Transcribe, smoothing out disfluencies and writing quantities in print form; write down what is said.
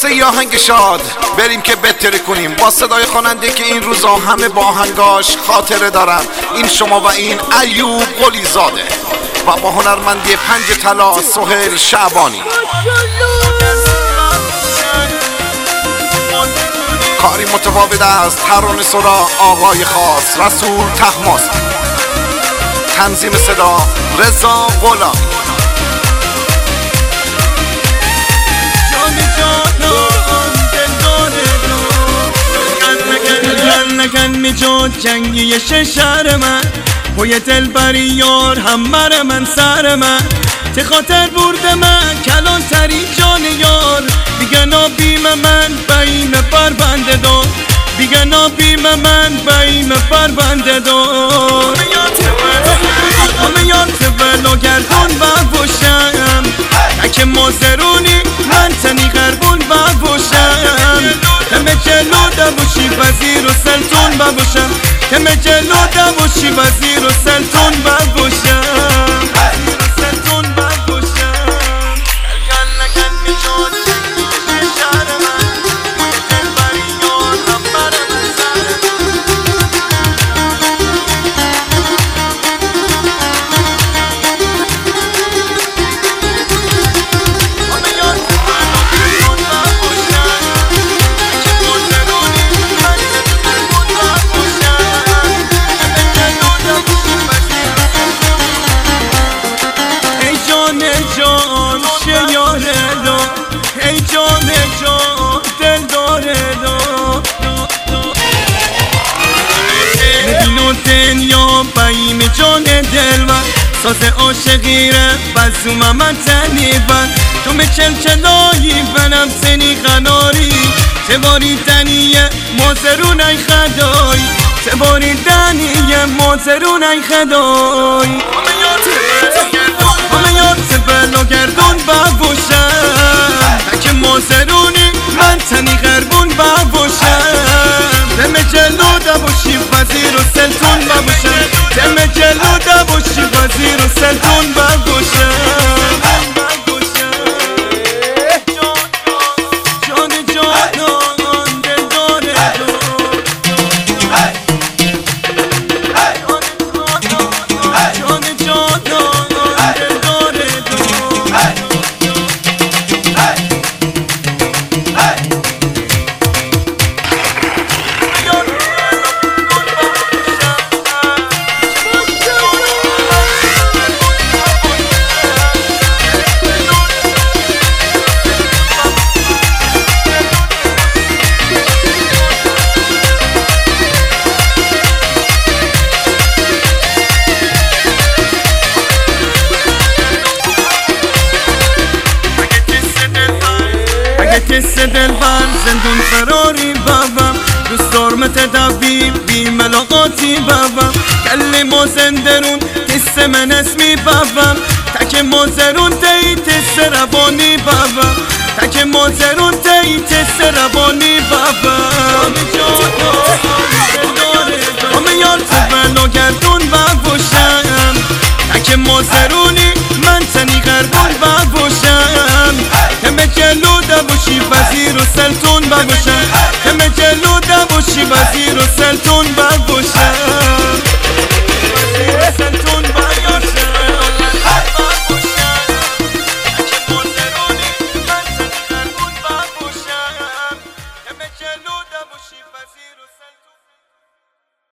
یه آهنگ شاد بریم که بتره کنیم با صدای خواننده که این روزا همه با آهنگاش خاطره دارن. این شما و این ایوب قلی زاده و با هنرمندی پنج طلا سهیل شعبانی. کاری متفاوت است. ترانه سرا آقای خاص رسول طهماسبی، تنظیم صدا رضا غلامی. نکن میجود جنگی شهر من پای دلبری یار هممر من سر من ته خاطر برده من کلان تری جان یار بیگنا بیم من بیم بر بنده دار بیگنا بیم من بیم بر بنده دار همه یار تولو گردون باشم اگه مازرونی من تنی غربون باشم همه جلو باشی وزیر و سلطون باشم همه جلو باشی وزیر و سلطون باشم سلطون باشم لگن میشد شهر من دلبری یار رفتر من سر دنیا بیم جان دل من ساز عاشقیره بزوم من تنی بن تو به چلچلایی بنم سنی غناری تباری دنیه مازرون ای خدای تباری دنیه مازرون ای خدای همه یار تبلو گردون باشم اگه مازرونی من تنی غربون باشم دم جلو باشی وزیر و سلطون باشم دم جلو باشی وزیر و سلطون باشم جان جانان دلدار جان جانان دلدار قصه دلبر زندون فراری بابم دوست دارم تداوی بی ملاقاتی بابم کلی ما زندرون قصه من اسمی بابم تک مازرون تی تسه روانی بابم تک مازرون تی تسه روانی بابم همه یار تولو گردون باشم تک مازرونی من تنی غربون باشم همه جلو باشی وزیر و سلطون باشم همه جلو باشی وزیر و سلطون